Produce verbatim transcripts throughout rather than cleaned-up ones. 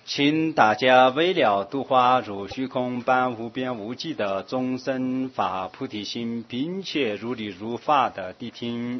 请大家为了度化如虚空般无边无际的众生发菩提心，并且如理如法的谛听。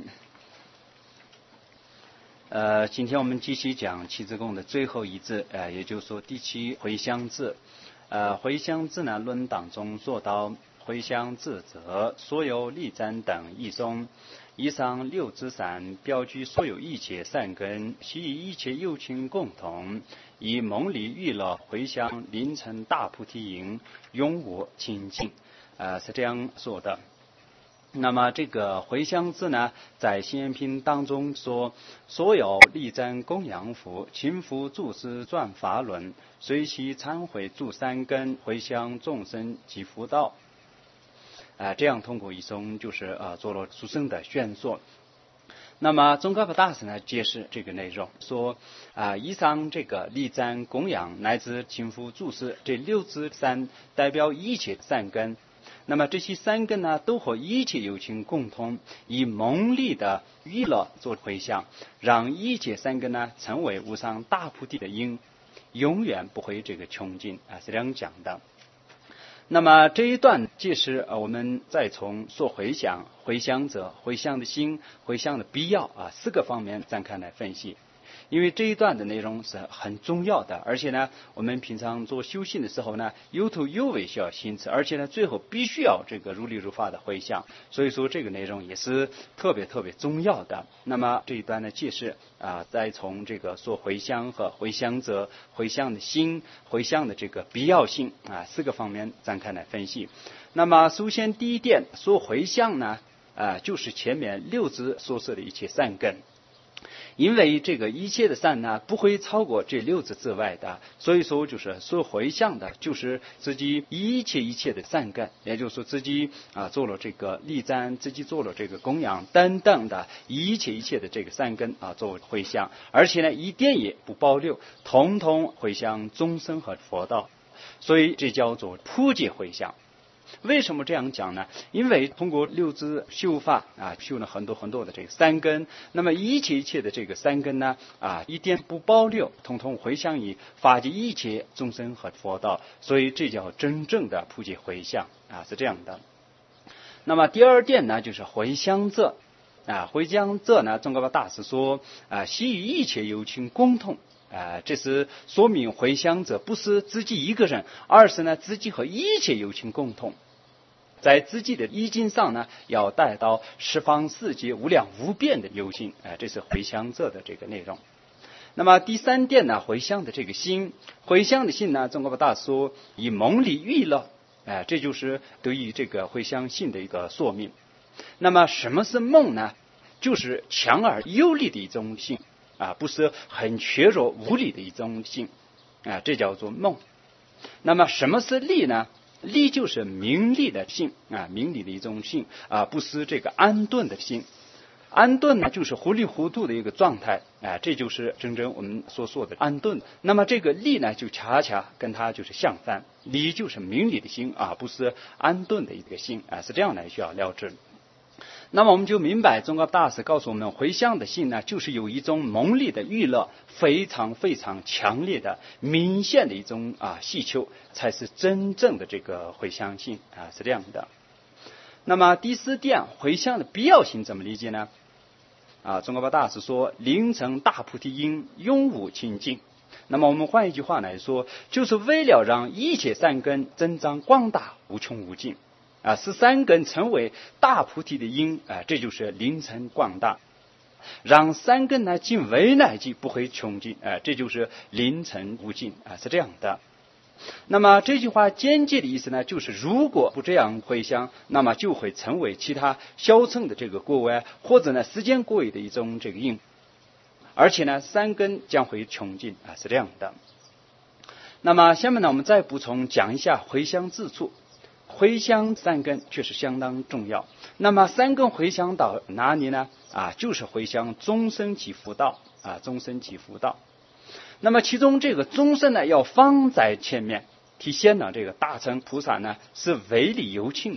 呃，今天我们继续讲七字供的最后一字，呃，也就是说第七回向字。呃，回向字呢，论当中说到回向字则所有利赞等义中，以上六之三标具所有一切善根，系一切有情共同，以蒙离娱乐回向临成大菩提因，永无清净。呃，是这样说的。那么这个回向字呢，在心愿品当中说，所有利赞供养佛，勤福注释转法轮，随喜忏悔助三根，回向众生及福道。啊、呃，这样通过一种就是呃做了殊胜的宣说。那么宗喀巴大师呢解释这个内容，说啊、呃，以上这个利赞供养乃至勤福注释这六支三代表一切善根。那么这些三根呢，都和一切有情共通，以蒙利的娱乐做回向，让一切三根呢成为无上大菩提的因，永远不会这个穷尽啊，是这样讲的。那么这一段即是呃我们再从说回向、回向者、回向的心、回向的必要啊四个方面展开来分析。因为这一段的内容是很重要的，而且呢，我们平常做修行的时候呢，有头有尾需要心持，而且呢，最后必须要这个如理如法的回向，所以说这个内容也是特别特别重要的。那么这一段的解释啊，再从这个说回向和回向者、回向的心、回向的这个必要性啊四个方面展开来分析。那么首先第一点说回向呢，啊，就是前面六支所说的一切善根。因为这个一切的善呢，不会超过这六支之外的，所以说就是说回向的，就是自己一切一切的善根，也就是说自己啊做了这个利赞，自己做了这个供养等等的一切一切的这个善根啊作为回向，而且呢一点也不保留，统统回向众生和佛道，所以这叫做普济回向。为什么这样讲呢？因为通过六支修法啊，修了很多很多的这个三根，那么一切一切的这个三根呢啊，一点不保留，统统回向于发济一切众生和佛道，所以这叫真正的普济回向啊，是这样的。那么第二点呢，就是回向者啊，回向者呢，宗喀巴大师说啊，系与一切有情共同。啊、呃，这是说明回向者不是自己一个人，而是呢自己和一切有情共同，在自己的意境上呢，要带到十方世界无量无边的有情，啊、呃，这是回向者的这个内容。那么第三点呢，回向的这个心，回向的心呢，宗喀巴大师说以蒙离娱乐，啊、呃，这就是对于这个回向心的一个说明。那么什么是梦呢？就是强而有力的一种心。啊，不是很缺弱无力的一种性啊，这叫做梦。那么什么是力呢？力就是明利的性啊，明利的一种性啊，不是这个安顿的性。安顿呢，就是糊里糊涂的一个状态啊，这就是真正我们所说的安顿。那么这个力呢，就恰恰跟它就是相反，力就是明利的心啊，不是安顿的一个心啊，是这样来需要了解。那么我们就明白，宗喀巴大师告诉我们，回向的心呢，就是有一种蒙利的娱乐，非常非常强烈的、明显的一种啊需求，才是真正的这个回向心啊，是这样的。那么第四点，回向的必要性怎么理解呢？啊，宗喀巴大师说，临成大菩提因，永无清净。那么我们换一句话来说，就是为了让一切善根增长广大、无穷无尽。啊，使三根成为大菩提的因啊，这就是临成广大，让三根呢尽为乃际不会穷尽啊，这就是临成无尽啊，是这样的。那么这句话间接的意思呢，就是如果不这样回向，那么就会成为其他小乘的这个过位，或者呢时间过位的一种这个因，而且呢三根将会穷尽啊，是这样的。那么下面呢，我们再补充讲一下回向之处。回向三根确实相当重要。那么三根回向到哪里呢？啊，就是回向众生及福道啊，众生及福道。那么其中这个众生呢，要放在前面，体现了这个大乘菩萨呢是唯利有情的，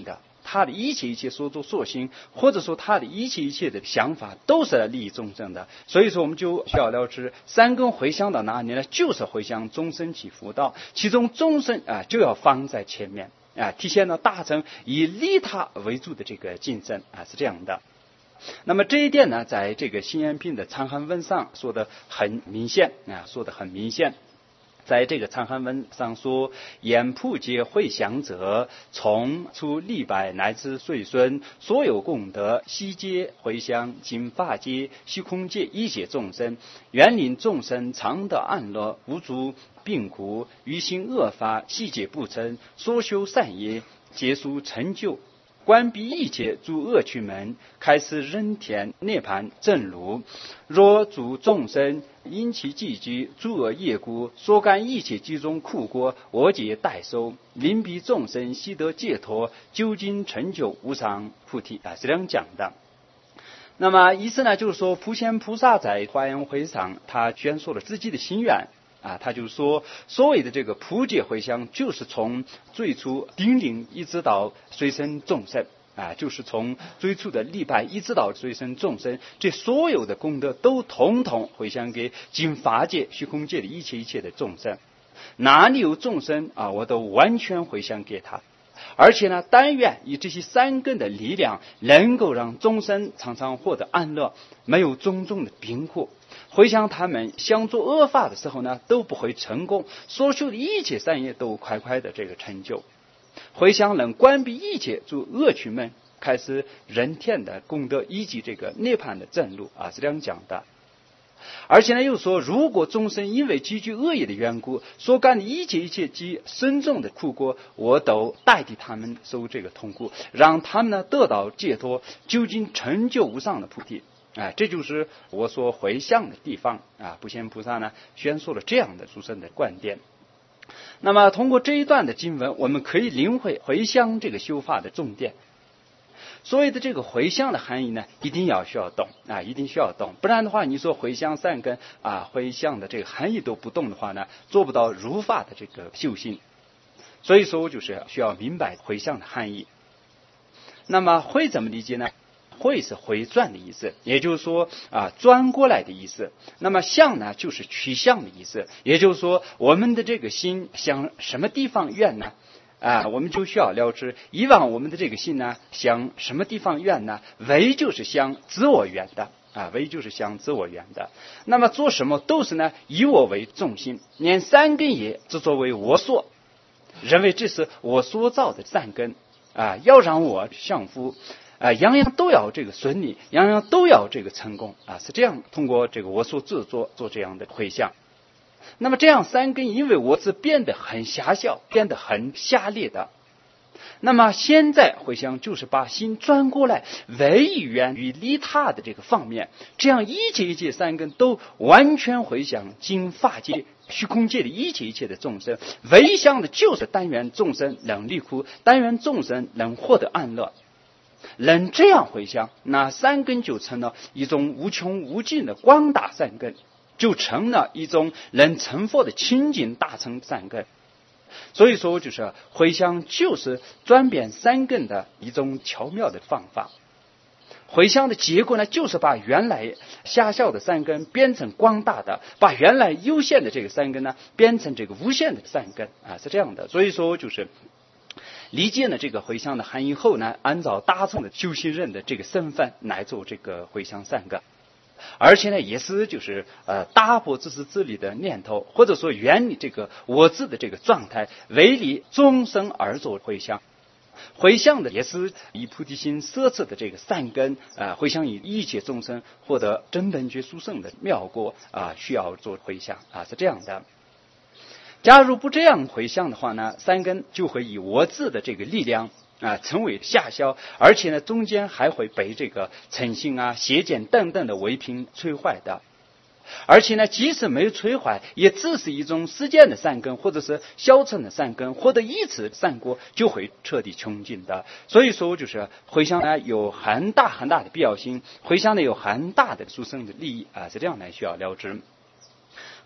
他的一切一切所作所行，或者说他的一切一切的想法都是来利益众生的。所以说我们就需要了知三根回向到哪里呢？就是回向众生起佛道，其中众生啊就要放在前面啊，体现了大乘以利他为主的这个精神啊，是这样的。那么这一点呢，在这个心愿品的长汉文上说的很明显啊，说的很明显。在这个长汉文上说，言普皆回向者，从出历百乃至岁孙，所有功德悉皆回向尽法界虚空界一切众生，愿令众生常得安乐，无诸病苦，于行恶法悉皆不成，所修善业皆属成就，关闭一切诸恶趣门，开示人天涅槃正路。若诸众生因其积聚诸恶业故，所感一切集中苦果，我皆代受，令彼众生悉得解脱，究竟成就无上菩提啊，是这样讲的。那么意思呢，就是说普贤菩萨在华严会上，他宣说了自己的心愿啊，他就说，所谓的这个普界回向，就是从最初叮咛一直到随身众生啊，就是从最初的礼拜一直到随身众生，这所有的功德都统统回向给尽法界、虚空界的一切一切的众生，哪里有众生啊，我都完全回向给他。而且呢，但愿以这些三根的力量，能够让众生常常获得安乐，没有种种的病苦。回向他们想做恶法的时候呢，都不会成功，所修的一切善业都快快的这个成就。回向能关闭一切诸恶趣门，开始人天的功德以及这个涅槃的正路啊，是这样讲的。而且呢，又说，如果众生因为积聚恶业的缘故，所干的一切一切及深重的苦果，我都代替他们受这个痛苦，让他们呢得到解脱，究竟成就无上的菩提。啊，这就是我所回向的地方啊！普贤菩萨呢宣说了这样的殊胜的观点。那么通过这一段的经文，我们可以领会回向这个修法的重点。所谓的这个回向的含义呢，一定要需要懂啊，一定需要懂，不然的话，你说回向善根啊，回向的这个含义都不懂的话呢，做不到如法的这个修行。所以说，就是需要明白回向的含义。那么回怎么理解呢？回是回转的意思，也就是说啊，转过来的意思。那么向呢，就是去向的意思，也就是说，我们的这个心向什么地方愿呢？啊，我们就需要了知，以往我们的这个心呢，向什么地方愿呢？唯就是向自我愿的啊，唯就是向自我愿的。那么做什么都是呢，以我为中心，连三根也只作为我所，认为这是我所造的三根啊，要让我降服。啊，样样都要这个顺利，样样都要这个成功啊，是这样。通过这个我所制作做这样的回向，那么这样三根因为我执变得很狭小，变得很狭劣的。那么现在回向就是把心转过来，唯以愿于利他的这个方面，这样一切一切三根都完全回向尽法界、虚空界的一切一切的众生，唯向的就是但愿众生能离苦，但愿众生能获得安乐。能这样回向，那三根就成了一种无穷无尽的广大善根，就成了一种能成佛的清净大乘善根。所以说，就是回向就是转变三根的一种巧妙的方法。回向的结果呢，就是把原来狭小的三根变成广大的，把原来有限的这个三根呢变成这个无限的三根啊，是这样的。所以说，就是理解了这个回向的含义后呢，按照大乘的修行人的这个身份来做这个回向善根，而且呢，也是就是呃打破自私自利的念头，或者说远离这个我自的这个状态，为利众生而做回向。回向的也是以菩提心摄持的这个善根啊、呃，回向以一切众生获得真本觉殊胜的妙果啊、呃，需要做回向啊，是这样的。假如不这样回向的话呢，三根就会以我自的这个力量啊、呃、成为下消，而且呢中间还会被这个嗔心啊、邪见等等的违品摧坏的。而且呢，即使没有摧坏，也只是一种世间的善根，或者是小乘的善根，获得一次善果，就会彻底穷尽的。所以说，就是回向呢有很大很大的必要性，回向呢有很大的殊胜的利益啊，是这样来需要了知。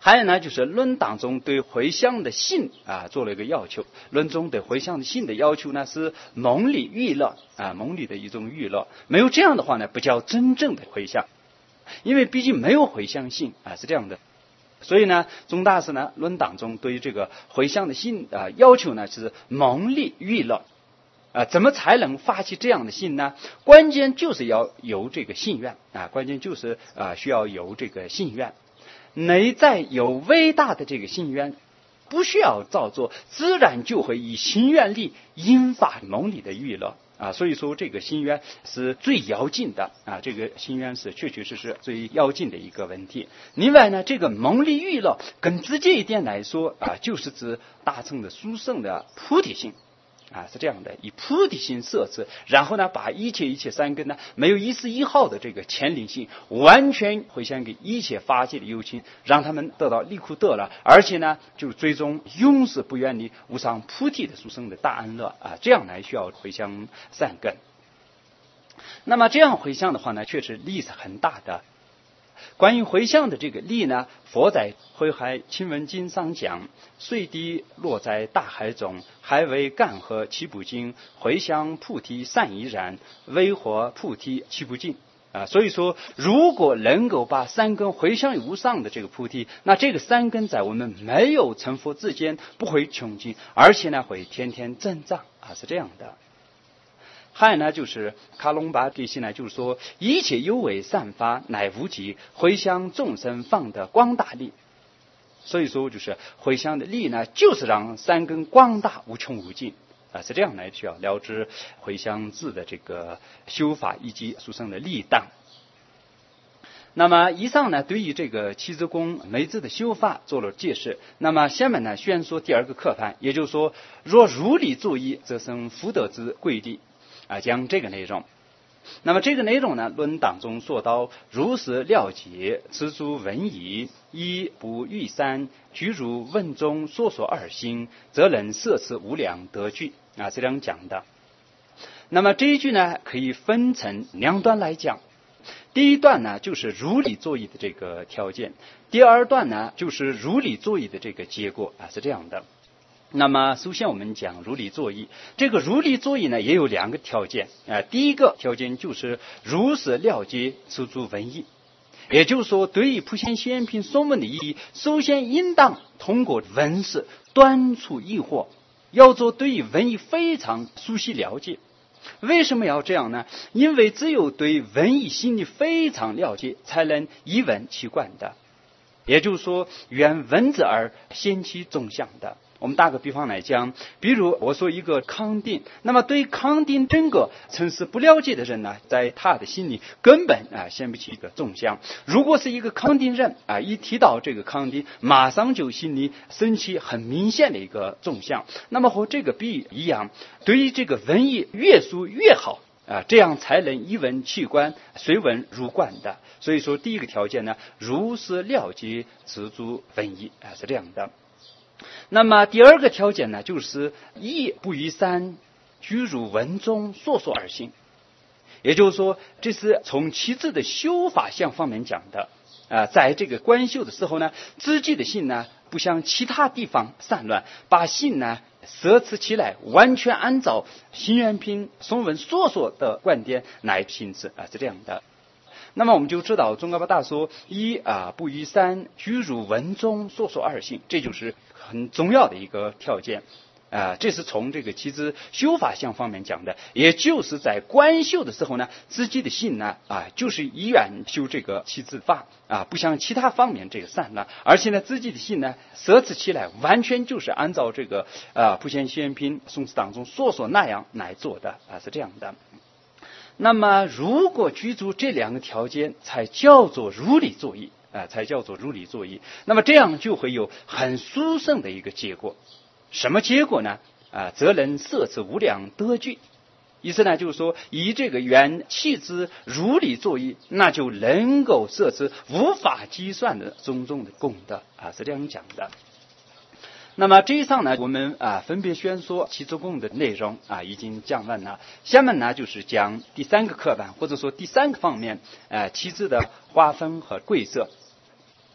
还有呢，就是论当中对回向的性啊做了一个要求。论中对回向的性的要求呢是蒙里娱乐啊，蒙里的一种娱乐。没有这样的话呢，不叫真正的回向，因为毕竟没有回向性啊，是这样的。所以呢，宗大师呢论当中对于这个回向的性啊要求呢是蒙里娱乐啊，怎么才能发起这样的信呢？关键就是要有这个信愿啊，关键就是啊需要有这个信愿。内在有伟大的这个信愿，不需要造作，自然就会以心愿力引发蒙里的娱乐啊。所以说这个心愿是最要紧的啊，这个心愿是确确实实最要紧的一个问题。另外呢，这个蒙里娱乐更直接一点来说啊，就是指大乘的殊胜的菩提心。啊，是这样的，以菩提心摄持，然后呢，把一切一切三根呢，没有一丝一毫的这个牵连性，完全回向给一切法界的有情，让他们得到离苦得乐，而且呢，就最终永世不远离无上菩提的殊胜的大安乐啊，这样来需要回向三根。那么这样回向的话呢，确实利是很大的。关于回向的这个利呢，佛在《慧海亲闻经》上讲：水滴落在大海中，海为干涸其不尽，回向菩提善已然，为火菩提其不尽。啊，所以说，如果能够把三根回向于无上的这个菩提，那这个三根在我们没有成佛之间不会穷尽，而且呢会天天增长啊，是这样的。还有呢，就是卡隆巴地心呢，就是说一切有为善法乃无极，回向众生放的光大力。所以说，就是回向的力呢，就是让三根光大无穷无尽啊，是这样来需要了知回向智的这个修法以及殊胜的力当。那么以上呢，对于这个七支公梅智的修法做了解释。那么下面呢，宣说第二个课盘，也就是说，若如理作意，则生福德之贵利。啊，讲这个内容。那么这个内容呢，论当中说到：如是了解，此诸文义，一不逾三，居如文中所说二心，则能摄持无量德具啊，这样讲的。那么这一句呢，可以分成两段来讲。第一段呢，就是如理作意的这个条件；第二段呢，就是如理作意的这个结果啊，是这样的。那么首先我们讲如理作意，这个如理作意呢也有两个条件啊、呃。第一个条件就是如实了解此诸文义，也就是说对于普贤行愿品说文的意义，首先应当通过文字断除疑惑，要做对于文义非常熟悉了解。为什么要这样呢？因为只有对文义心理非常了解，才能一文其观的。也就是说，原文字而先其中相的。我们打个比方来讲，比如我说一个康定，那么对康定整个城市不了解的人呢，在他的心里根本啊先不起一个纵向。如果是一个康定人啊，一提到这个康定，马上就心里升起很明显的一个纵向。那么和这个比喻一样，对于这个文艺越熟越好啊，这样才能一文气观，随文入观的。所以说，第一个条件呢，如实了解此诸文义啊，是这样的。那么第二个条件呢，就是一不逾三，居如文中所说二心。也就是说，这是从七支的修法相方面讲的啊、呃，在这个观修的时候呢，自己的心呢不像其他地方散乱，把心呢摄持起来，完全按照行愿品颂文所说的观点来行持啊，是这样的。那么我们就知道，宗喀巴大说一啊不逾三，居如文中所说二心，这就是很重要的一个条件啊。这是从这个七支修法相方面讲的，也就是在观修的时候呢，自己的心呢啊，就是依然修这个七支法啊，不像其他方面这个散乱，而且呢，自己的心呢摄持起来，完全就是按照这个啊普贤行愿品颂词当中所说那样来做的啊，是这样的。那么如果居住这两个条件，才叫做如理作意啊，才叫做如理作意。那么这样就会有很殊胜的一个结果。什么结果呢？啊，则能摄持无量德具。意思呢，就是说以这个缘气之如理作意，那就能够摄持无法计算的种种的功德啊，是这样讲的。那么这一上呢，我们啊分别宣说七支供的内容啊已经讲完了。下面呢就是讲第三个课本，或者说第三个方面，呃七支的划分和贵色。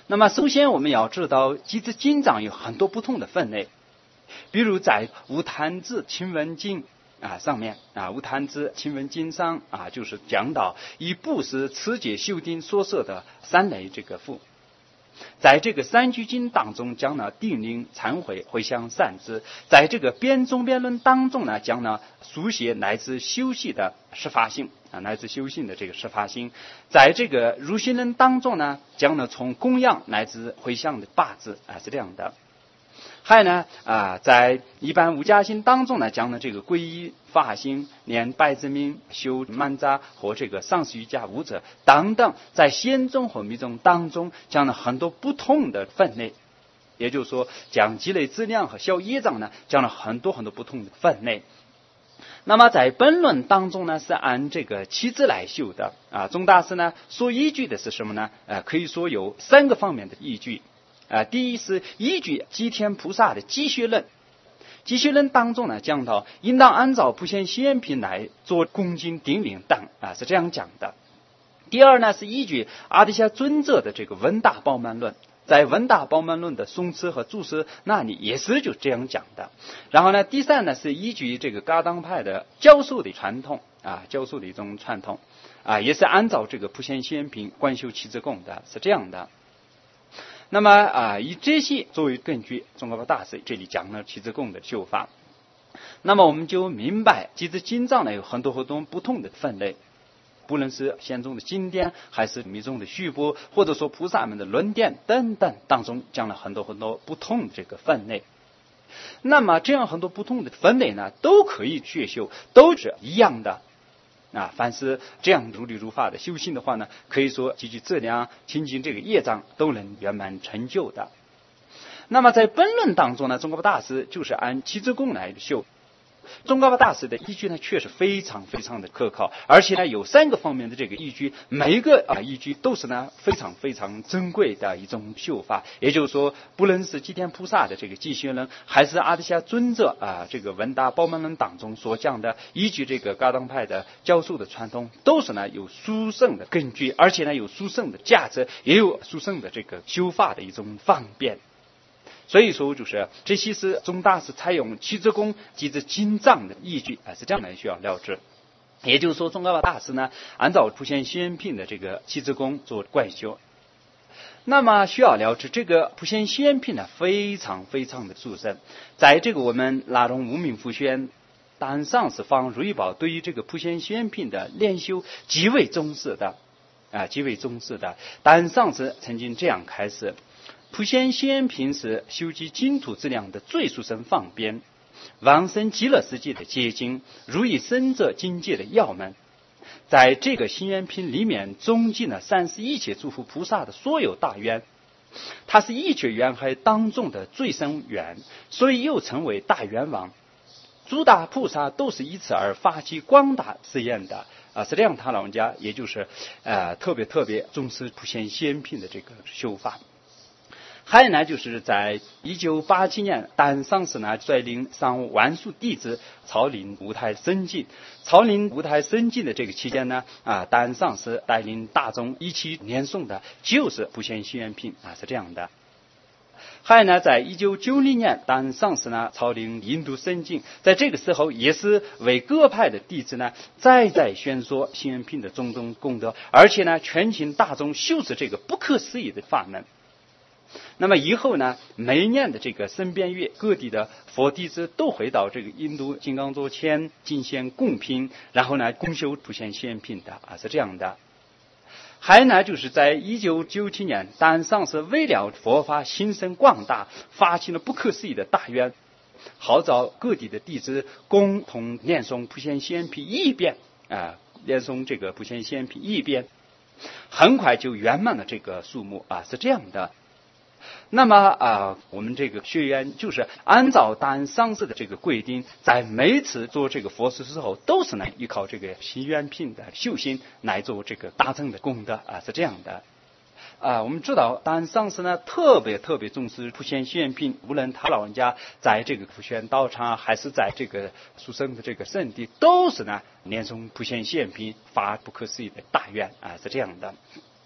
那么首先我们要知道集资经藏有很多不同的分类，比如在无坛字清文经啊上面啊，无坛字清文经上啊，就是讲到以布施、持戒、修定所设的三类这个富。在这个三句经当中讲了定力、忏悔、回向善知；在这个辩中辩论当中呢，讲了书写乃至修习的十法性啊，乃至修行的这个十法性；在这个入心论当中呢，讲了从供养乃至回向的八字啊，是这样的。还有呢啊，在一般无家心当中呢，讲了这个皈依法心、念百字明、修曼扎和这个上师瑜伽五者等等，在仙宗和密宗当中讲了很多不同的分类，也就是说讲积累资粮和消业障呢，讲了很多很多不同的分类。那么在本论当中呢，是按这个七支来修的啊。宗大师呢所依据的是什么呢？呃，可以说有三个方面的依据。啊、呃，第一是依据吉天菩萨的积学论，积学论当中呢讲到，应当按照普贤行愿品来做恭敬顶礼等啊，是这样讲的。第二呢是依据阿底峡尊者的这个文大宝鬘论，在文大宝鬘论的颂词和注释那里也是就这样讲的。然后呢，第三呢是依据这个噶当派的教授的传统啊，教授的一种传统啊，也是按照这个普贤行愿品观修七支供的，是这样的。那么啊，以这些作为根据，宗喀巴大师这里讲了七支供的修法。那么我们就明白，集资经藏呢有很多很多不同的分类，不论是仙宗的经典，还是密宗的续播，或者说菩萨们的论点等等，当中讲了很多很多不同的这个分类。那么这样很多不同的分类呢，都可以学修，都是一样的。啊，凡是这样如理如法的修行的话呢，可以说积聚质量、清净这个业障都能圆满成就的。那么在本论当中呢，宗喀巴大师就是按七支供来修。宗喀巴大师的依据呢，确实非常非常的可靠，而且呢有三个方面的这个依据，每一个啊依据都是呢非常非常珍贵的一种修法。也就是说，不论是吉天菩萨的这个积学论，还是阿底峡尊者啊这个文大宝鬘论当中所讲的，依据这个噶当派的教授的传统，都是呢有殊胜的根据，而且呢有殊胜的价值，也有殊胜的这个修法的一种方便。所以说，就是这些是宗大师采用七支供集资经藏的依据啊，是这样的需要了解。也就是说，宗喀巴大师呢，按照普贤行愿品的这个七支供做观修。那么需要了解，这个普贤行愿品呢，非常非常的殊胜。在这个我们拉拢无名复宣单上师方如意宝对于这个普贤行愿品的练修极为重视的啊，极为重视的。单上师曾经这样开示。普贤行愿品是修集净土质量的最殊胜方便，往生极乐世界的结晶，如以生者境界的要门。在这个行愿品里面，总集了三世一切诸佛菩萨的所有大愿，它是一切愿海当中的最深愿，所以又称为大愿王。诸大菩萨都是以此而发起广大誓愿的啊，是这样。他老人家也就是呃特别特别重视普贤行愿品的这个修法。还有呢，就是在一九八七年，单上师呢率领上万数弟子草林五台僧境。草林五台僧境的这个期间呢，啊，单上师带领大众一起念诵的就是普贤行愿品啊，是这样的。还有呢，在一九九零年，单上师呢草领印度僧境，在这个时候也是为各派的弟子呢再再宣说行愿品的种种功德，而且呢全请大众修持这个不可思议的法门。那么以后呢，每一年的这个僧辩月，各地的佛弟子都会到这个印度金刚座前进献供品，然后呢共修普贤行愿品的啊，是这样的。还有呢，就是在一九九七年，单上师为了佛法兴盛广大，发起了不可思议的大愿，号召各地的弟子共同念诵普贤行愿品一遍啊，念诵这个普贤行愿品一遍，很快就圆满了这个数目啊，是这样的。那么啊、呃，我们这个学员就是按照单上师的这个规定，在每次做这个佛事之后，都是呢依靠这个行愿品的修行来做这个大乘的功德啊，是这样的。啊，我们知道单上师呢特别特别重视普贤行愿品，无论他老人家在这个普贤道场，还是在这个殊胜的这个圣地，都是呢念诵普贤行愿品，发不可思议的大愿啊，是这样的。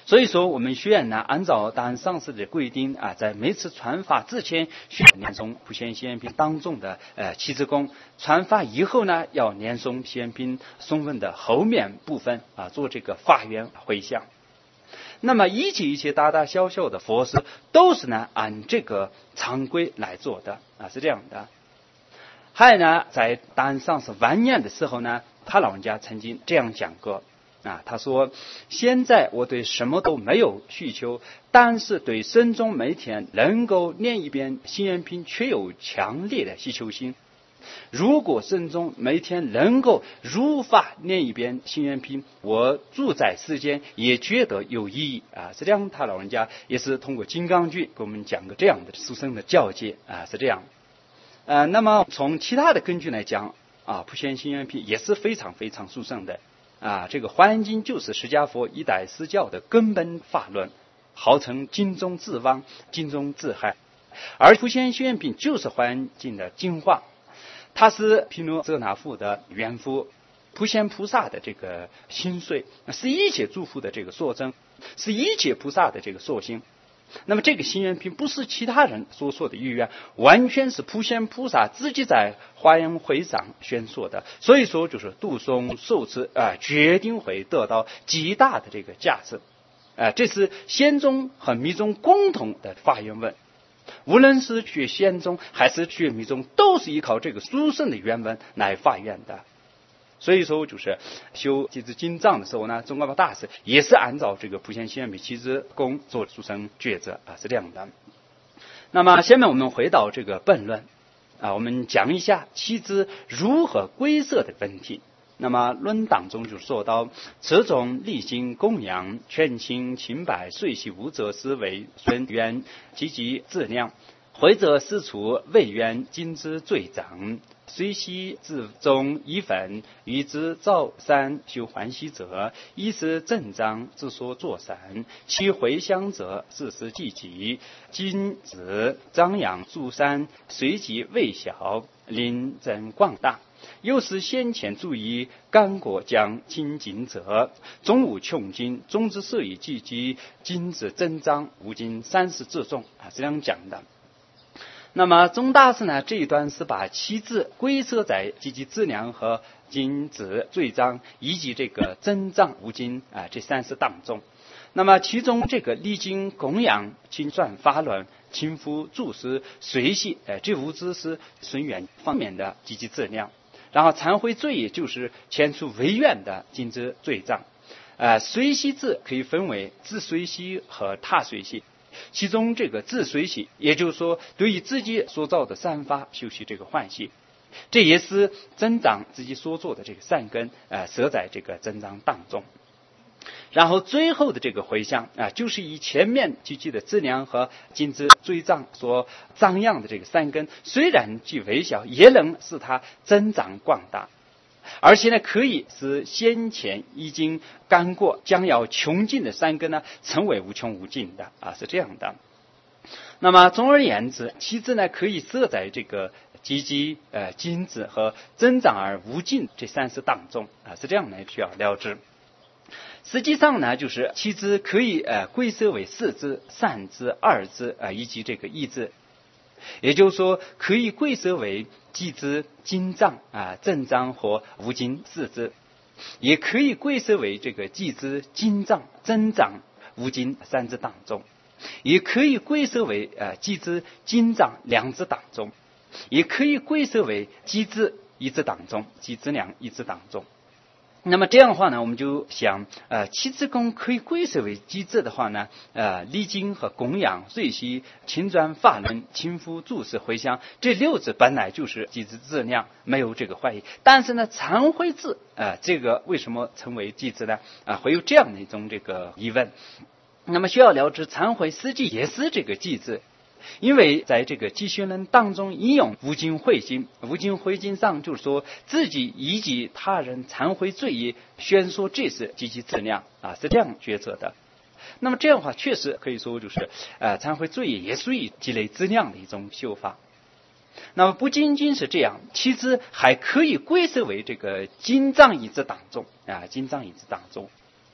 所以说，我们学员呢，按照大安上师的规定啊，在每次传法之前，需要念诵普贤行愿品当中的呃七支供；传法以后呢，要念诵行愿品诵文的后面部分啊，做这个法缘回向。那么一切一切大大小小的佛事，都是呢按这个常规来做的啊，是这样的。还有呢，在大安上师晚年的时候呢，他老人家曾经这样讲过。啊，他说：“现在我对什么都没有需求，但是对生中每天能够念一遍行愿品，却有强烈的需求心。如果生中每天能够如法念一遍行愿品，我住在世间也觉得有意义啊。”实际上，他老人家也是通过金刚句给我们讲个这样的殊胜的教诫啊，是这样。呃，那么从其他的根据来讲啊，普贤行愿品也是非常非常殊胜的。啊，这个华严经就是释迦佛一代施教的根本法论，号称经中自汪，经中自害。而普贤行愿品就是华严经的精华，它是毗卢遮那父的原父，普贤菩萨的这个心髓，是一切诸佛的这个所证，是一切菩萨的这个所行。那么这个行愿品不是其他人所说的意愿，完全是普贤菩萨自己在华严会上宣说的，所以说就是读诵受持啊、呃，决定会得到极大的这个价值。啊、呃，这是显宗和密宗共同的发愿文，无论是学显宗还是学密宗，都是依靠这个殊胜的原文来发愿的。所以说，就是修几支经藏的时候呢，宗喀巴大师也是按照这个普贤行愿品七支供做殊胜抉择啊，是这样的。那么，下面我们回到这个本论啊，我们讲一下七支如何归摄的问题。那么论当中就说到，此种历经供养，全心清白，随喜无责思维，顺缘积极自量，回则施处未愿今之罪长。虽悉自中一分，欲之造善修欢喜者，亦是正章之所作善。其回向者，事事积极，今子张扬诸善，随即未小，临增广大。又是先前注意干果将精进者，终无穷尽，终之色以积极，今之增章无尽三十之众啊，这样讲的。那么宗大师呢，这一段是把七支归摄在积极自量和精子罪章以及这个增长无尽啊这三十当中。那么其中这个历经供养、清算法论、亲赴注释、随喜，呃，这五支是顺缘方面的积极自量。然后忏悔罪也就是前出违愿的精之罪章。呃，随喜字可以分为自随喜和他随喜。其中这个自随喜，也就是说对于自己所造的善法修习这个欢喜，这也是增长自己所做的这个善根，呃，设在这个增长当中。然后最后的这个回向啊、呃，就是以前面积极的质量和精之追障所张扬的这个善根，虽然既微小，也能使它增长广大。而且呢，可以使先前已经干过、将要穷尽的善根呢，成为无穷无尽的啊，是这样的。那么总而言之，七支呢可以设在这个积极、呃精致和增长而无尽这三十当中啊，是这样来需要了知。实际上呢，就是七支可以呃归摄为四支、三支、二支啊、呃、以及这个一支。也就是说，可以归摄为积支、精藏啊、正藏或无尽四支，也可以归摄为这个积支、精藏、增长、无尽三支当中，也可以归摄为呃积支、精藏两支当中，也可以归摄为积支一支当中、积支量一支当中。那么这样的话呢，我们就想，呃，七支供可以归摄为积支的话呢，呃，历经和供养、随喜、清转法轮、亲赴注释、回向，这六支本来就是积支质量，没有这个怀疑。但是呢，忏悔字，呃，这个为什么成为积支呢？啊、呃，会有这样的一种这个疑问。那么需要了知，忏悔实际也是这个积支。因为在这个集学论当中引用无尽慧经，无尽慧经上就是说自己以及他人忏悔罪业，宣说这是积极质量啊，是这样抉择的。那么这样的话，确实可以说就是呃，忏悔罪业也属于积累质量的一种修法。那么不仅仅是这样，其实还可以归摄为这个经藏一支当中啊，经藏一支当中。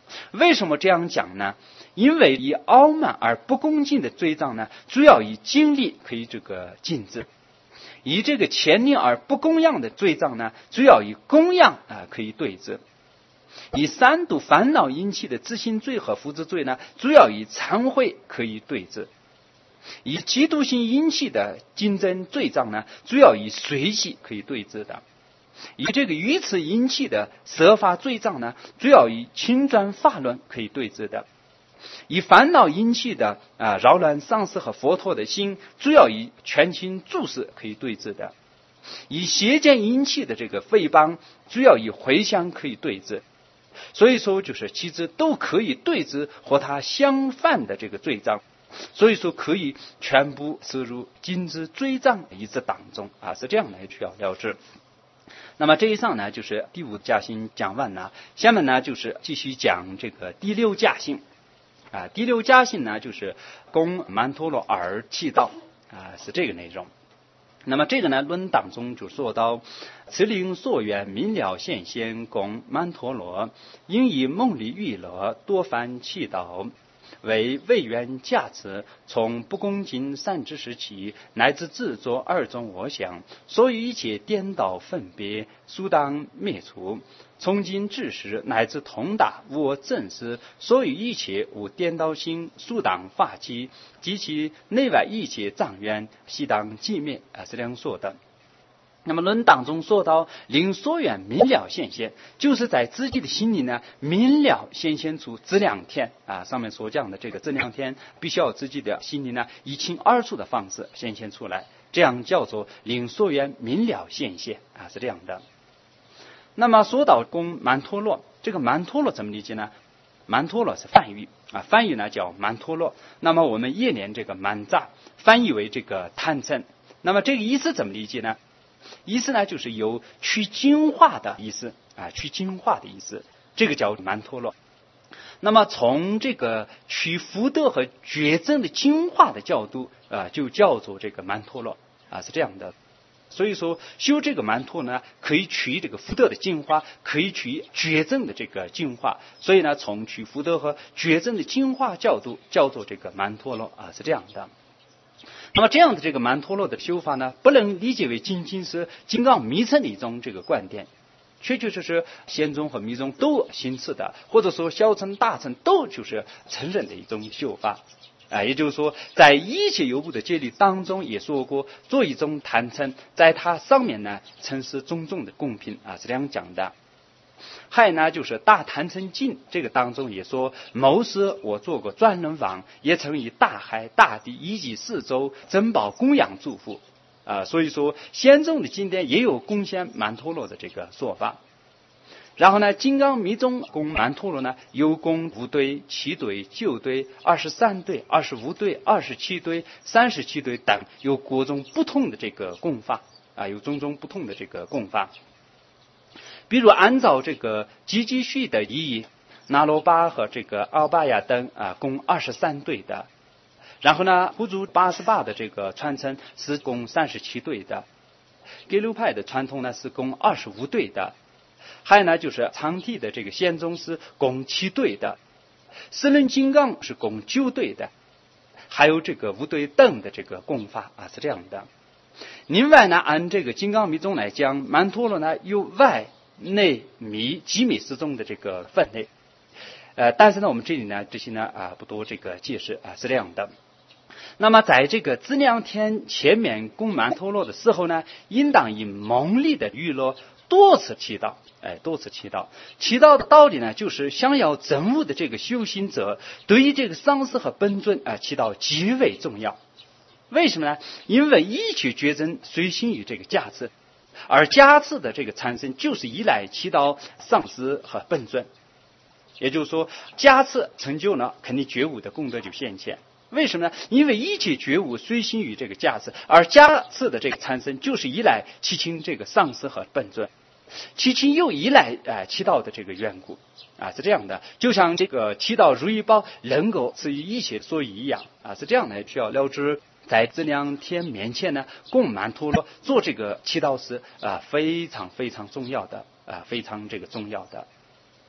为什么这样讲呢？因为以傲慢而不恭敬的罪障呢，主要以精力可以这个禁止；以这个虔念而不供养的罪障呢，主要以供养啊、呃、可以对治；以三毒烦恼引起的自心罪和福之罪呢，主要以忏悔可以对治；以嫉妒心引起的竞争罪障呢，主要以随喜可以对治的；以这个愚痴引起的设法罪障呢，主要以轻转法轮可以对治的；以烦恼引起的啊扰乱上师和佛陀的心，主要以全心注视可以对治的；以邪见引起的这个诽谤，主要以回向可以对治。所以说，就是其实都可以对治和它相反的这个罪障。所以说可以全部摄入禁止罪障一字当中啊，是这样来需要了知。那么这一上呢，就是第五加行讲完了，下面呢就是继续讲这个第六加行啊。第六加行呢，就是供曼陀罗而祈祷啊，是这个内容。那么这个呢，论当中就说到，此灵所愿明了显现供曼陀罗，应以梦里娱乐多番祈祷。为未愿价值，从不恭敬善知识起，乃至自作二种我想，所以一切颠倒分别，殊当灭除。从今至时，乃至同达无我正思，所以一切无颠倒心，殊当发起，及其内外一切障缘，悉当寂灭啊，是这样说的。那么论当中说到灵所愿明了显现，就是在自己的心里呢明了显现出这两天啊，上面所讲的这个这两天必须要自己的心里呢一清二楚的方式显现出来，这样叫做灵所愿明了显现啊，是这样的。那么说到供曼陀罗，这个曼陀罗怎么理解呢？曼陀罗是梵语啊，梵语呢叫曼陀罗。那么我们业念这个曼扎翻译为这个贪嗔，那么这个意思怎么理解呢？意思呢就是有去净化的意思啊，去净化的意思，这个叫曼陀罗。那么从这个取福德和觉证的净化的角度啊，就叫做这个曼陀罗啊，是这样的。所以说修这个曼陀呢，可以取这个福德的净化，可以取觉证的这个净化，所以呢从取福德和觉证的净化角度叫做这个曼陀罗啊，是这样的。那么这样的这个曼陀罗的修法呢，不能理解为仅仅是金刚密乘的一种这个观点，确确实实仙宗和密宗都行持的，或者说小乘大乘都就是承认的一种修法啊。也就是说在一切有部的戒律当中也说过，做一种贪嗔，在它上面呢曾是种种的公平啊，是这样讲的。还有呢，就是大坛城经这个当中也说，谋师我做过专人王，也曾以大海大地以及四周珍宝供养祝福啊、呃。所以说仙宗的经典也有贡献曼陀罗的这个说法。然后呢，金刚密宗供曼陀罗呢，有供五对、七对、九对、二十三对、二十五对、二十七对、三十七对等，有各种不同的这个供法啊，有种种不同的这个供法。比如按照这个积极序的意义，那罗巴和这个奥巴亚等啊，共二十三对的。然后呢，普祖八十八的这个传承是共三十七对的。给流派的传统呢是共二十五对的。还有呢，就是长体的这个仙宗是共七对的。四轮金刚是共九对的。还有这个五对等的这个供法啊，是这样的。另外呢，按这个金刚密宗来讲，曼陀罗呢有外内密几密四宗的这个分类，呃，但是呢，我们这里呢这些呢啊不多这个解释啊，是这样的。那么在这个资粮天前面供曼陀罗的时候呢，应当以蒙力的娱乐多次祈祷，哎，多次祈祷。祈祷的道理呢，就是想要证悟的这个修行者，对于这个上师和本尊啊，祈祷极为重要。为什么呢？因为一切觉证随心于这个加持。而加持的这个产生就是依赖祈祷上师和本尊，也就是说加持成就了，肯定觉悟的功德就现前。为什么呢？因为一切觉悟随心于这个加持，而加持的这个产生就是依赖祈请这个上师和本尊，祈请又依赖呃祈祷的这个缘故啊，是这样的。就像这个祈祷如意宝能够赐予一切所以一样啊，是这样的。需要了知在这两天面前呢，供曼陀罗做这个祈祷是啊、呃、非常非常重要的啊、呃，非常这个重要的。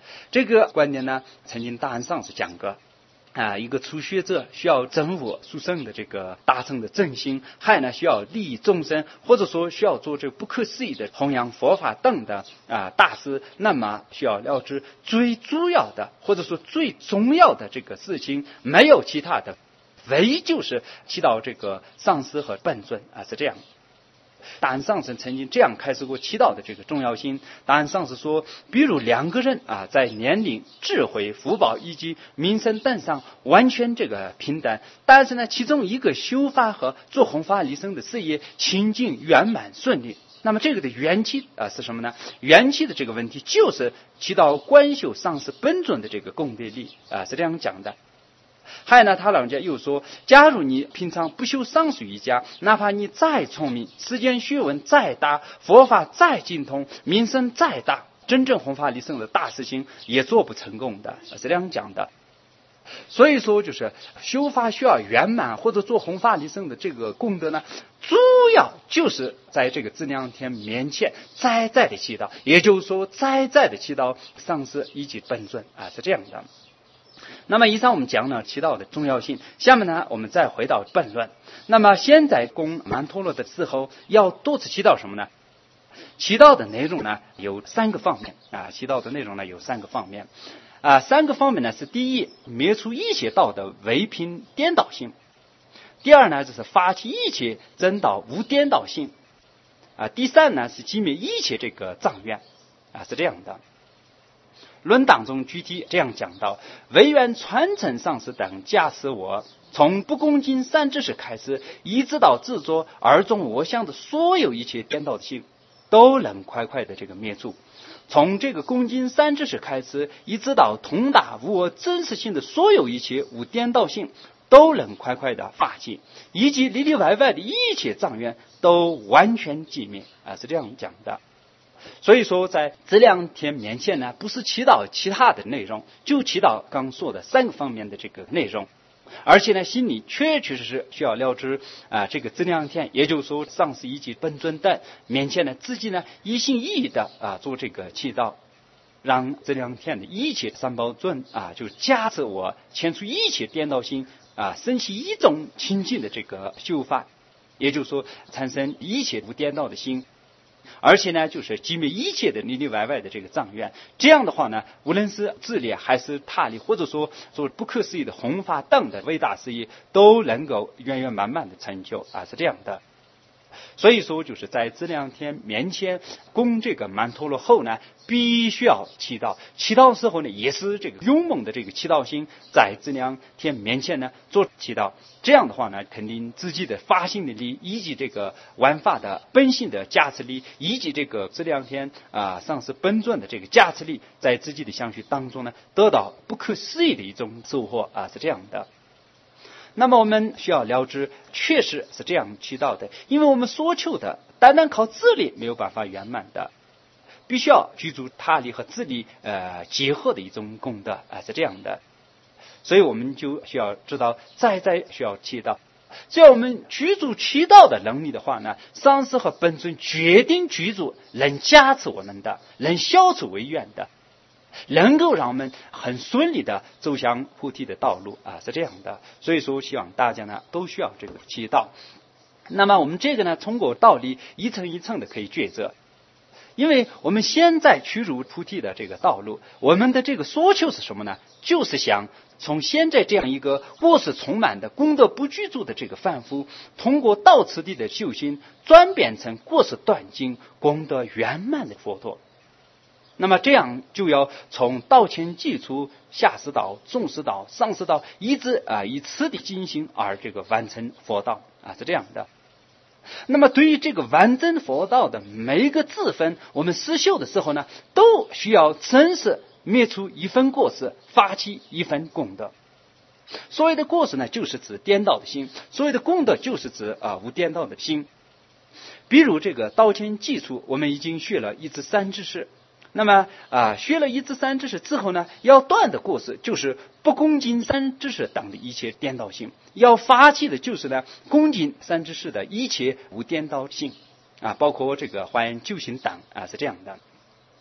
这个观点呢，曾经大安上师讲过。啊，一个初学者需要真我殊胜的这个大乘的正心，还呢需要利益众生，或者说需要做这不可思议的弘扬佛法等的啊大事，那么需要了知最主要的或者说最重要的这个事情，没有其他的，唯就是祈祷这个上师和本尊啊，是这样。大安上师曾经这样开示过祈祷的这个重要性。大安上师说，比如两个人啊，在年龄、智慧、福报以及名声等上完全这个平等，但是呢，其中一个修法和做弘法利生的事业清净圆满顺利。那么这个的缘起啊是什么呢？缘起的这个问题就是祈祷观修上师本尊的这个功德力啊，是这样讲的。还有呢，他老人家又说，假如你平常不修上师瑜伽，哪怕你再聪明，世间学问再大，佛法再精通，名声再大，真正弘法利生的大事情也做不成功的，是这样讲的。所以说，就是修法需要圆满，或者做弘法利生的这个功德呢，主要就是在这个资粮天面前再再的祈祷，也就是说再再的祈祷上师以及本尊啊，是这样的。那么以上我们讲了祈祷的重要性，下面呢我们再回到本论。那么现在供曼陀罗的时候要多次祈祷什么呢？祈祷的内容呢有三个方面啊，祈祷的内容呢有三个方面啊，三个方面呢是第一，灭除一切道的违品颠倒性；第二呢就是发起一切真道无颠倒性啊；第三呢是击灭一切这个障愿啊，是这样的。论当中具体这样讲到，唯愿传承上师等加持我，从不恭敬三知识开始，一直到自作而中我相的所有一切颠倒的性，都能快快的这个灭除。从这个恭敬三知识开始，一直到通达无我真实性的所有一切无颠倒性，都能快快的发起，以及里里外外的一切障缘都完全寂灭啊，是这样讲的。所以说在这两天面前呢，不是祈祷其他的内容，就祈祷刚说的三个方面的这个内容，而且呢心里确确实实需要了知啊、呃、这个这两天，也就是说上师以及本尊等面前呢，自己呢一心一意的啊做这个祈祷，让这两天的一切三宝尊啊就加持我，遣除一切颠倒心啊，生起一种清净的这个修法，也就是说产生一切无颠倒的心，而且呢就是击灭一切的里里外外的这个障缘。这样的话呢，无论是自力还是他力，或者说做不可思议的弘法等的伟大事业，都能够圆圆满满的成就啊，是这样的。所以说就是在这两天面前供这个曼陀罗后呢，必须要祈祷，祈祷时候呢也是这个勇猛的这个祈祷心，在这两天面前呢做祈祷。这样的话呢，肯定自己的发心的力，以及这个玩法的本性的加持力，以及这个这两天啊上师本尊的这个加持力，在自己的相续当中呢得到不可思议的一种收获啊，是这样的。那么我们需要了知，确实是这样祈祷的，因为我们所求的单单靠自力没有办法圆满的，必须要具足他力和自力呃结合的一种功德啊、呃，是这样的。所以我们就需要知道，再再需要祈祷。只要我们具足祈祷的能力的话呢，上师和本尊决定具足，能加持我们的，能消除违愿的，能够让我们很顺利的走向菩提的道路啊，是这样的。所以说希望大家呢都需要这个祈祷。那么我们这个呢通过道理一层一层的可以抉择，因为我们现在趋入菩提的这个道路，我们的这个所求是什么呢？就是想从现在这样一个过失充满的功德不具足的这个凡夫，通过道次第的修行，转变成过失断尽、功德圆满的佛陀。那么这样就要从道前基础、下师道、中师道、上师道，一直啊以此地进行而这个完成佛道啊，是这样的。那么对于这个完整佛道的每一个字分，我们实修的时候呢，都需要真实灭除一分过失，发起一分功德。所谓的过失呢，就是指颠倒的心；所谓的功德，就是指啊无颠倒的心。比如这个道前基础，我们已经学了一至三知识。那么啊，学了一至三知识之后呢，要断的过失就是不恭敬三知识等的一切颠倒性，要发起的就是呢恭敬三知识的一切无颠倒性啊，包括这个还究行等啊，是这样的。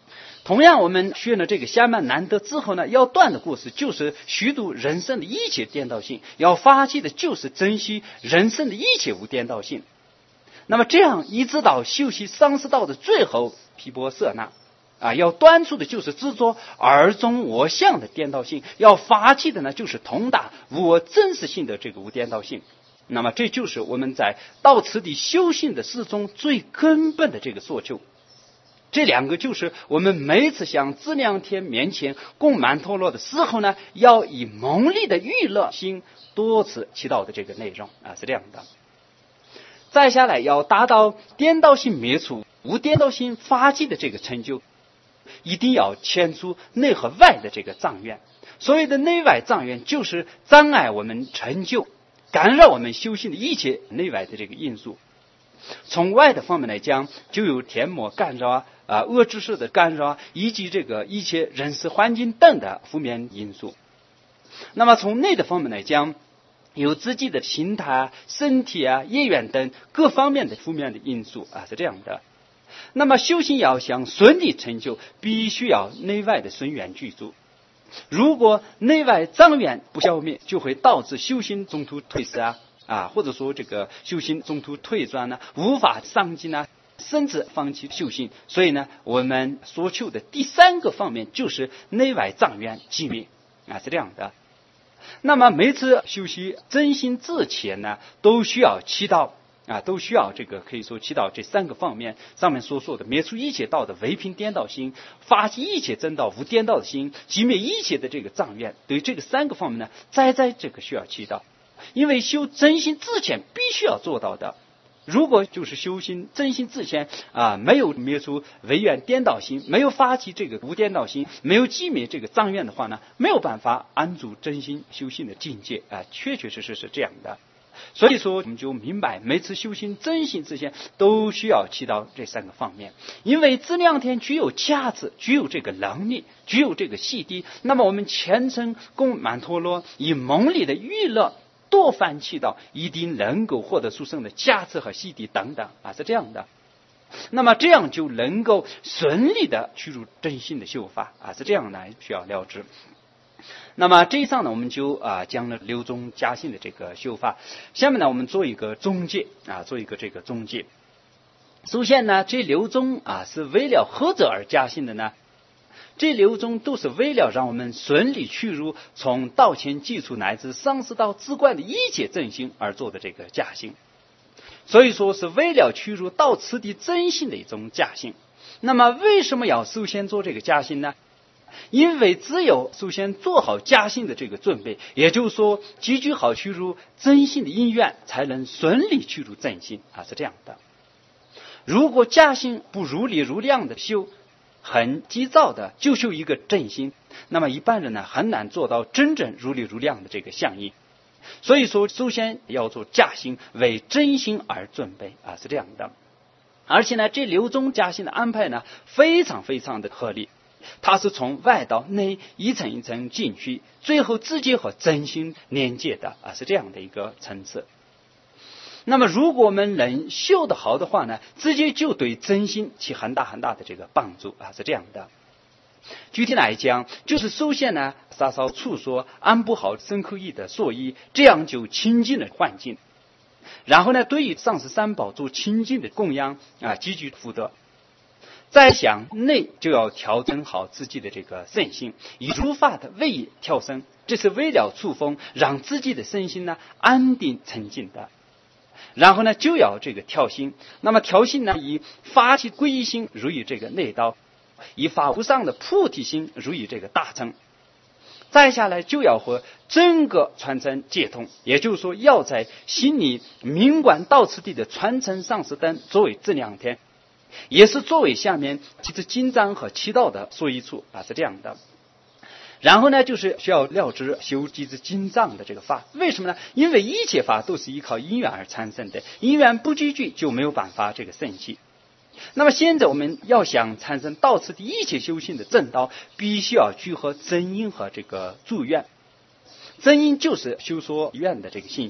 同样，我们学了这个下面难得之后呢，要断的过失就是虚度人生的一切颠倒性，要发起的就是珍惜人生的一切无颠倒性。那么这样一直到修习丧失道的最后毗婆舍那啊，要断除的就是执着二中我相的颠倒性，要发起的呢就是通达无我真实性的这个无颠倒性。那么这就是我们在到此地修行的事中最根本的这个所求。这两个就是我们每一次向资粮天面前供曼陀罗的时候呢，要以蒙利的娱乐心多次祈祷的这个内容啊，是这样的。再下来要达到颠倒性灭除、无颠倒性发起的这个成就，一定要迁出内和外的这个障缘。所谓的内外障缘，就是障碍我们成就、干扰我们修行的一切内外的这个因素。从外的方面来讲，就有天魔干扰啊、啊恶知识的干扰啊，以及这个一切人事环境等的负面因素。那么从内的方面来讲，有自己的心态啊、身体啊、业缘等各方面的负面的因素啊，是这样的。那么修行要想顺利成就，必须要内外的顺缘具足。如果内外障缘不消灭，就会导致修行中途退失啊。啊，或者说这个修行中途退转呢，无法上进呢，甚至放弃修行。所以呢，我们所求的第三个方面就是内外障缘寂灭啊，是这样的。那么每次修习真心之前呢，都需要祈祷啊，都需要这个可以说祈祷这三个方面上面所说的灭除一切道的唯品颠倒心，发起一切真道无颠倒的心，寂灭一切的这个障缘。对这个三个方面呢，在在这个需要祈祷。因为修真心之前必须要做到的，如果就是修行真心之前啊，没有灭除唯愿颠倒心，没有发起这个无颠倒心，没有寂灭这个障缘的话呢，没有办法安住真心修行的境界啊，确确实实是这样的。所以说我们就明白，每次修行真心之前都需要祈祷这三个方面。因为资粮天具有价值，具有这个能力，具有这个细谛，那么我们虔诚供曼陀罗，以蒙利的娱乐多番祈祷，一定能够获得殊胜的价值和细谛等等啊，是这样的。那么这样就能够顺利的去入真心的修法啊，是这样的，需要了知。那么这一上呢，我们就啊讲了六宗加行的这个修法。下面呢，我们做一个总结啊，做一个这个总结。首先呢，这六宗啊是为了何者而加行的呢？这六宗都是为了让我们顺利去入从道前基础乃至丧失到自观的一切正心而做的这个加行，所以说是为了去入到此地真心的一种加行。那么为什么要首先做这个加行呢？因为只有首先做好加行的这个准备，也就是说积聚好去入真心的因缘，才能顺利去入真心啊，是这样的。如果加行不如理如量的修，很急躁的就修一个正心，那么一般人呢很难做到真正如理如量的这个相应。所以说首先要做加行，为真心而准备啊，是这样的。而且呢，这六宗加行的安排呢非常非常的合理，它是从外到内一层一层进去，最后直接和真心连接的啊，是这样的一个层次。那么如果我们能修得好的话呢，直接就对真心起很大很大的这个帮助啊，是这样的。具体来讲，就是首先呢，稍稍处说安布好身口意的所依，这样就清净了环境。然后呢，对于上师三宝做清净的供养啊，积聚福德。再想内就要调整好自己的这个身心，以如法的位移调身，这是为了触风，让自己的身心呢安定沉静的。然后呢，就要这个调心。那么调心呢，以发起皈依心如于这个内道，以发无上的菩提心如于这个大乘。再下来就要和整个传承接通，也就是说要在心里明观到此地的传承上师灯作为这两天，也是作为下面其实经章和祈祷的所依处啊，是这样的。然后呢，就是需要了知修集之经藏的这个法。为什么呢？因为一切法都是依靠因缘而产生的，因缘不积聚就没有办法这个生起。那么现在我们要想产生到此的一切修行的正道，必须要聚合真因和这个助愿。真因就是修说愿的这个现象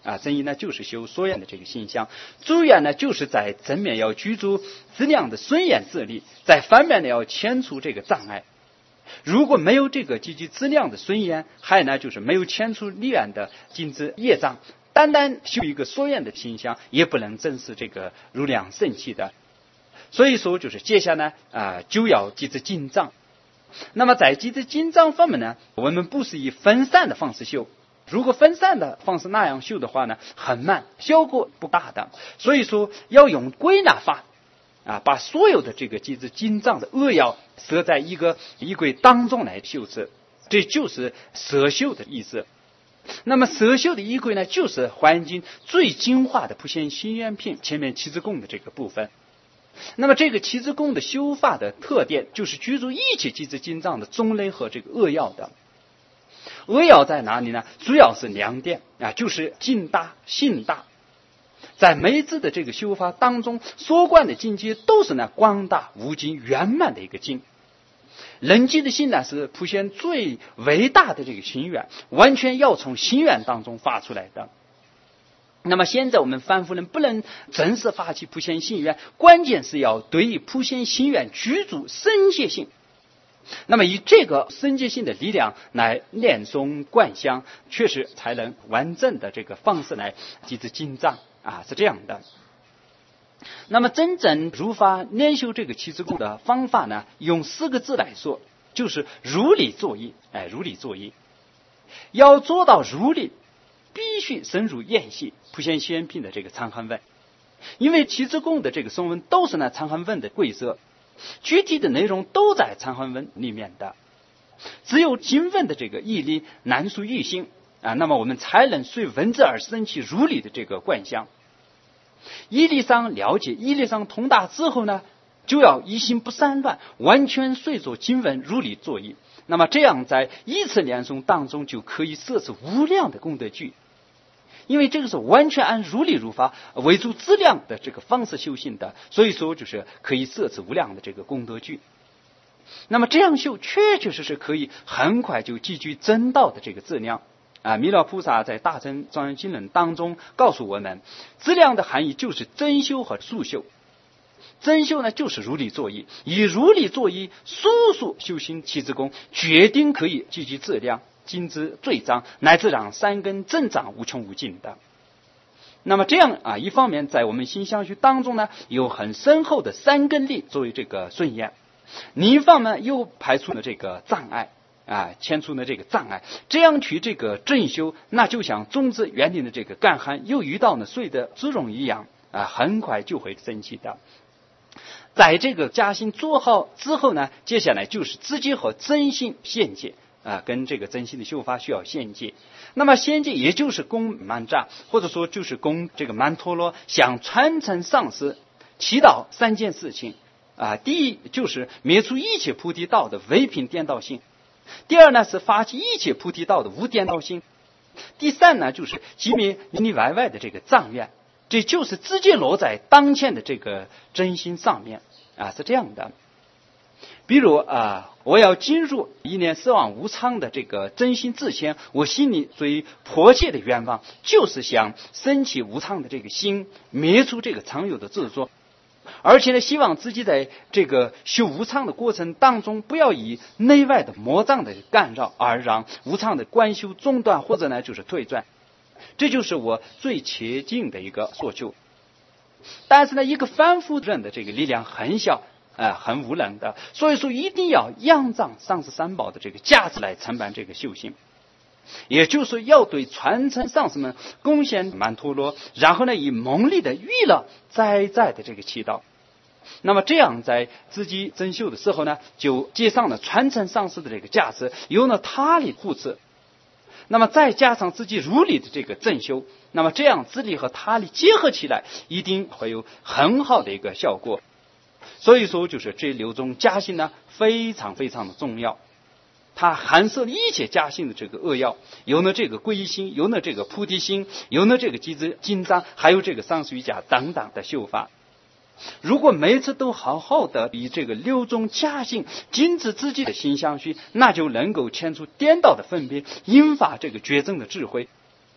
啊，真因呢就是修所缘的这个心相，诸缘呢就是在正面要居住质量的顺缘自力，在反面呢要迁除这个障碍。如果没有这个积极质量的顺缘，还有呢就是没有迁除力缘的禁止业障，单单修一个所缘的心相，也不能证实这个如量圣气的。所以说就是接下来呢啊、呃、就要积极进藏。那么在积极进藏方面呢，我们不是以分散的方式修。如果分散的方式那样修的话呢，很慢，效果不大的。所以说要用归纳法啊，把所有的这个积极进藏的恶要设在一个仪轨当中来修持，这就是摄修的意思。那么摄修的仪轨呢，就是环境最精华的普贤行愿品前面七支供的这个部分。那么这个七支供的修法的特点，就是居住一切积极进藏的种类和这个恶要的。恶要在哪里呢？主要是两点啊，就是境大、性大。在每次的这个修法当中，所观的境界都是呢广大无尽圆满的一个境。人机的心呢是普贤最伟大的这个心愿，完全要从心愿当中发出来的。那么现在我们凡夫人不能正式发起普贤心愿，关键是要对于普贤心愿居住深切性。那么以这个深切性的力量来念诵观想，确实才能完整的这个方式来积极进藏啊，是这样的。那么真正如法练修这个七支供的方法呢，用四个字来说，就是如理作意。哎，如理作意，要做到如理，必须深入研习普贤行愿品的这个长行文，因为七支供的这个颂文都是呢长行文的规则。具体的内容都在长行文里面的，只有经文的这个义理难述义性啊，那么我们才能随文字而生起如理的这个观想。义理上了解，义理上通达之后呢，就要一心不散乱，完全随着经文如理作意。那么这样在一次念诵当中就可以摄持无量的功德具。因为这个是完全按如理如法为主质量的这个方式修行的，所以说就是可以摄持无量的这个功德具。那么这样修确确实实可以很快就积聚真道的这个质量啊！弥勒菩萨在大乘庄严经论当中告诉我们，质量的含义就是真修和速修。真修呢就是如理作意，以如理作意速速修行七支供，决定可以积聚质量，精之最长，乃至让三根增长无穷无尽的。那么这样啊，一方面在我们心相续当中呢，有很深厚的三根力作为这个顺缘；另一方面又排除了这个障碍啊，迁除了这个障碍。这样去这个正修，那就像种子园林的这个干旱又遇到了水的滋润一样啊，很快就会生起的。在这个加心做好之后呢，接下来就是直接和真心献戒。啊，跟这个真心的修法需要献戒。那么献戒也就是供曼扎，或者说就是供这个曼陀罗，向传承上师祈祷三件事情啊。第一就是灭除一切菩提道的唯品颠倒性；第二呢是发起一切菩提道的无颠倒性；第三呢就是击灭里里外外的这个障缘。这就是直接落在当前的这个真心上面啊，是这样的。比如啊，我要进入一念奢望无常的这个真心自谦，我心里最迫切的愿望就是想升起无常的这个心，灭除这个常有的执着，而且呢，希望自己在这个修无常的过程当中，不要以内外的魔障的干扰而让无常的观修中断，或者呢就是退转。这就是我最切近的一个所求。但是呢，一个凡夫人的这个力量很小。呃，很无能的，所以说一定要仰仗上师三宝的这个价值来承办这个修行，也就是说要对传承上师们贡献曼陀罗，然后呢以蒙力的娱乐在在的这个祈祷。那么这样在自己增修的时候呢，就接上了传承上师的这个价值，有了他力护持，那么再加上自己如理的这个正修，那么这样自力和他力结合起来，一定会有很好的一个效果。所以说就是这六种加行呢非常非常的重要，它含摄一切加行的这个恶要，有了这个皈依心，有了这个菩提心，有了这个积资金章，还有这个上师瑜伽等等的修法。如果每次都好好的以这个六种加行精致自己的心相续，那就能够牵出颠倒的分别，引发这个觉证的智慧，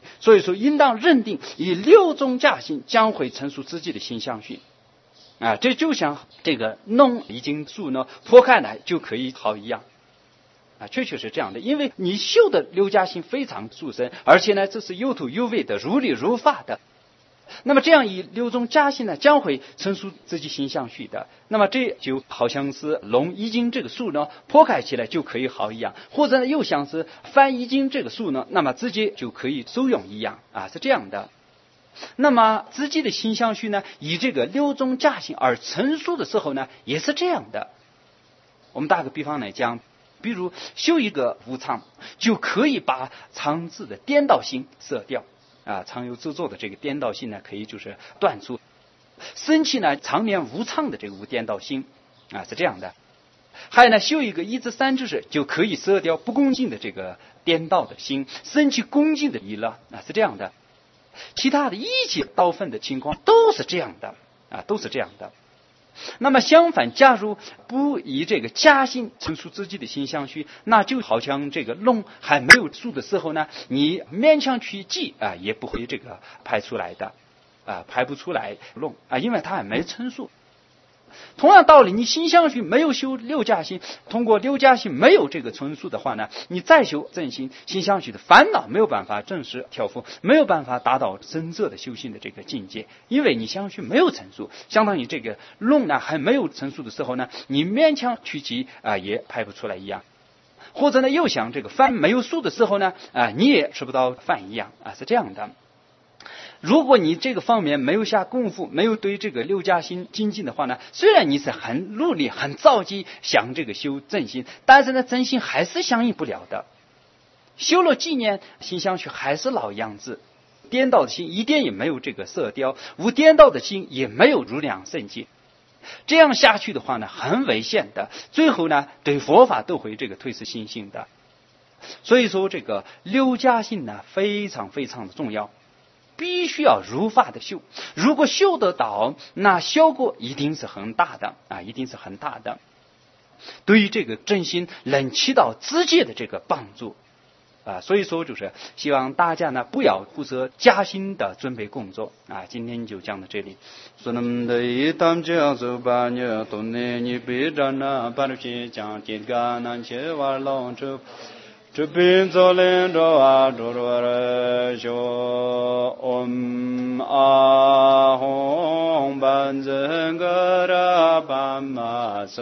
所以说应当认定以六种假性将会成熟自己的心相续啊，这就像这个弄已经树呢破开来就可以好一样啊，确确是这样的。因为你修的六加性非常殊深，而且呢这是有头有尾的，如理如法的。那么这样以六种加性呢将会成熟自己心相续的，那么这就好像是龙已经这个树呢破开起来就可以好一样，或者呢又像是翻已经这个树呢那么自己就可以受用一样啊，是这样的。那么自己的心相续呢以这个六种加性而成熟的时候呢也是这样的。我们打个比方来讲，比如修一个无常，就可以把常字的颠倒性舍掉啊，常有制作的这个颠倒性呢，可以就是断除。生气呢，常年无常的这个无颠倒性啊，是这样的。还有呢，修一个一至三知识，就可以舍掉不恭敬的这个颠倒的心，生起恭敬的意了啊，是这样的。其他的一切道分的情况都是这样的啊，都是这样的。那么相反，假如不以这个加心成熟自己的心相续，那就好像这个龙还没有熟的时候呢，你勉强去记啊，也不会这个排出来的啊，排不出来龙啊，因为它还没成熟。同样道理，你心相续没有修六加心，通过六加心没有这个成熟的话呢，你再修正心心相续的烦恼没有办法正式调伏，没有办法达到真正的修行的这个境界，因为你相续没有成熟，相当于这个龙呢还没有成熟的时候呢，你勉强去记啊也排不出来一样。或者呢又想这个饭没有熟的时候呢啊你也吃不到饭一样啊，是这样的。如果你这个方面没有下功夫，没有对这个六加心精进的话呢，虽然你是很努力很着急想这个修正心，但是呢真心还是相应不了的。修了几年心相续还是老样子，颠倒的心一点也没有这个色调，无颠倒的心也没有如量圣境。这样下去的话呢很危险的，最后呢对佛法都会这个退失信心的。所以说这个六加心呢非常非常的重要，必须要如法的修，如果修得到，那效果一定是很大的啊，一定是很大的，对于这个正心能起到直接的这个帮助啊。所以说就是希望大家呢不要忽视加心的准备工作啊。今天就讲到这里。说那么的一当这走吧，你都呢你别着那把这些讲这个那些玩老车。这边走连着啊，着着了修唵啊吽班真格拉班玛瑟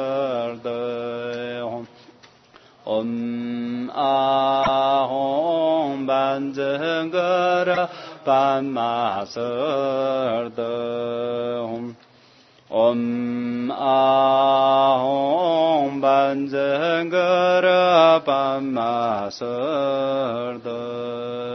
的吽唵啊吽班真格拉班玛瑟的吽唵啊吽班真格拉班玛瑟的